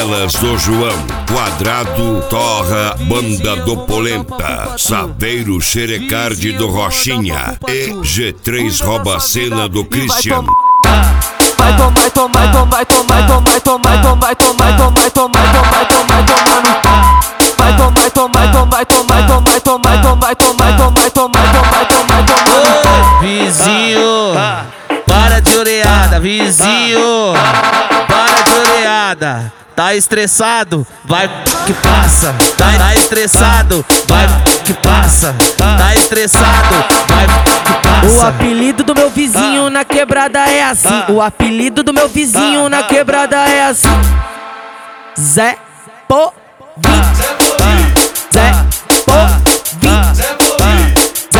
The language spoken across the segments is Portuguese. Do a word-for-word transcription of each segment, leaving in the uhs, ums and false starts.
Canelas do João, Quadrado, Torra, Banda do Polenta, Saveiro Xerecardi do Rochinha e G três Robacena do Cristiano. Vai tomar, tomar, tomar, tomar, tomar, tomar, tomar, tomar, tomar, tomar, tomar, tomar, tomar. Vai tomar, tomar, tomar, tomar, tomar, tomar, tomar, tomar, tomar, tomar, tomar, tomar. Vizinho, para de oreada, vizinho, para de oreada. Tá estressado, vai que passa. Tá, tá estressado, vai que passa. Tá estressado, vai que passa. O apelido do meu vizinho na quebrada é assim. O apelido do meu vizinho na quebrada é assim. Zé Povinho, Zé Povinho, Zé Povinho.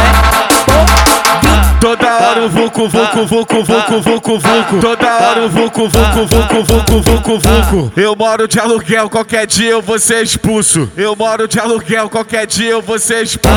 Toda hora o vucu, vucu, vucu, vucu, vucu, vucu. Toda hora o vucu, vucu, vucu, vucu, vucu, vucu. Eu moro de aluguel, qualquer dia eu vou ser expulso. Eu moro de aluguel, qualquer dia eu vou ser expulso.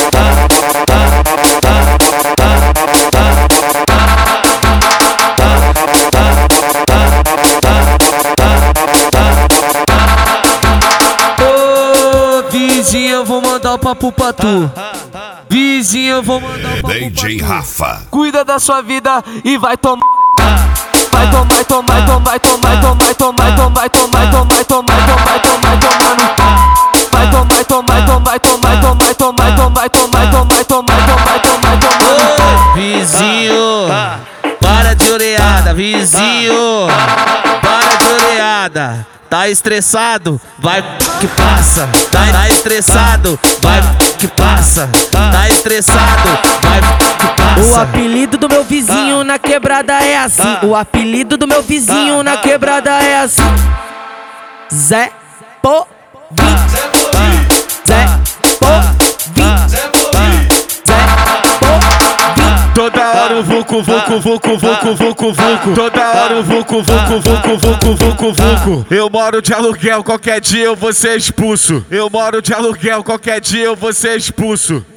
Ô, vizinho, eu vou mandar o papo pra tu. Vizinho, eu vou mandar o papo D J pra tu. Rafa. Cuida da sua vida e vai tomar. Vai tomar, tomar, tomar, tomar, tomar, tomar, tomar, tomar, tomar, tomar, tomar, tomar, tomar. Vai tomar, tomar, tomar, tomar, tomar, tomar, tomar, tomar, tomar, tomar, tomar, tomar. Vizinho, para de oreada, vizinho, para de oreada. Tá estressado, vai que passa. Tá, tá estressado, vai que passa. Tá estressado, vai que passa. O apelido do meu vizinho na quebrada é assim. O apelido do meu vizinho na quebrada é assim. Zé Povinho, Zé Povinho, Zé Povinho. Toda hora o vucu, vucu, vucu, vucu, vucu, vucu. Toda hora o vucu, vucu, vucu, vucu, vucu, vucu. Eu moro de aluguel, qualquer dia eu vou ser expulso. Eu moro de aluguel, qualquer dia eu vou ser expulso.